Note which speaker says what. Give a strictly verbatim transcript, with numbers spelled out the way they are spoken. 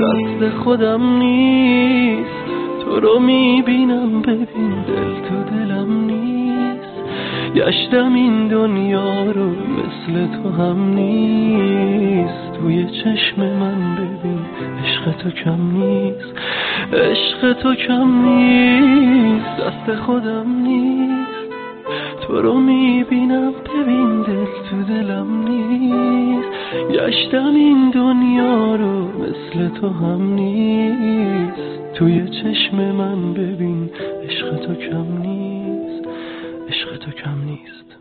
Speaker 1: دست خودم نیست. تو رو میبینم ببین دل تو دلم نیست. گشتم این دنیا رو مثل تو هم نیست. توی چشم من ببین عشق تو کم نیست. عشق تو کم نیست. دست خودم نیست. تو رو میبینم ببین دل تو دلم نیست. گشتم این دنیا رو مثل تو هم نیست. توی چشم من ببین عشق تو کم نیست. عشق تو کم نیست.